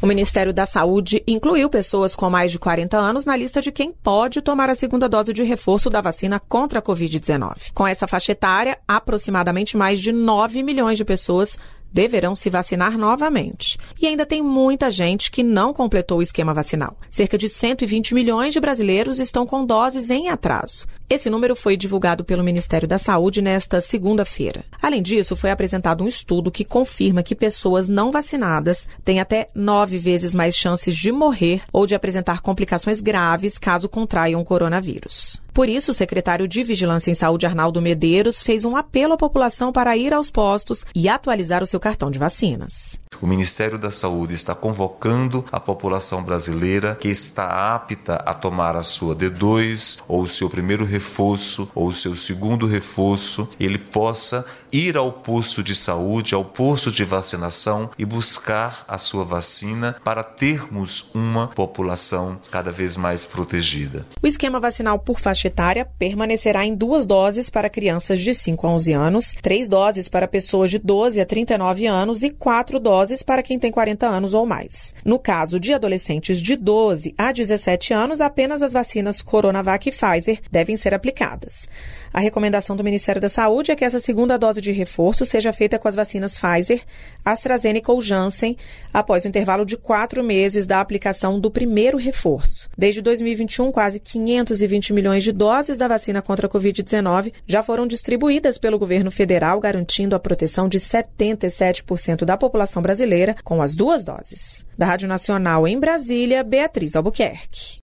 Ministério da Saúde incluiu pessoas com mais de 40 anos na lista de quem pode tomar a segunda dose de reforço da vacina contra a Covid-19. Com essa faixa etária, aproximadamente mais de 9 milhões de pessoas deverão se vacinar novamente. E ainda tem muita gente que não completou o esquema vacinal. Cerca de 120 milhões de brasileiros estão com doses em atraso. Esse número foi divulgado pelo Ministério da Saúde nesta segunda-feira. Além disso, foi apresentado um estudo que confirma que pessoas não vacinadas têm até 9 vezes mais chances de morrer ou de apresentar complicações graves caso contraiam o coronavírus. Por isso, o secretário de Vigilância em Saúde, Arnaldo Medeiros, fez um apelo à população para ir aos postos e atualizar o seu cartão de vacinas. O Ministério da Saúde está convocando a população brasileira que está apta a tomar a sua D2 ou o seu primeiro reforço ou o seu segundo reforço, ele possa ir ao posto de saúde, ao posto de vacinação e buscar a sua vacina para termos uma população cada vez mais protegida. O esquema vacinal por faixa etária permanecerá em 2 doses para crianças de 5 a 11 anos, 3 doses para pessoas de 12 a 39 anos e 4 doses para quem tem 40 anos ou mais. No caso de adolescentes de 12 a 17 anos, apenas as vacinas Coronavac e Pfizer devem ser aplicadas. A recomendação do Ministério da Saúde é que essa segunda dose de reforço seja feita com as vacinas Pfizer, AstraZeneca ou Janssen, após o intervalo de 4 meses da aplicação do primeiro reforço. Desde 2021, quase 520 milhões de doses da vacina contra a Covid-19 já foram distribuídas pelo governo federal, garantindo a proteção de 77% da população brasileira com as 2 doses. Da Rádio Nacional em Brasília, Beatriz Albuquerque.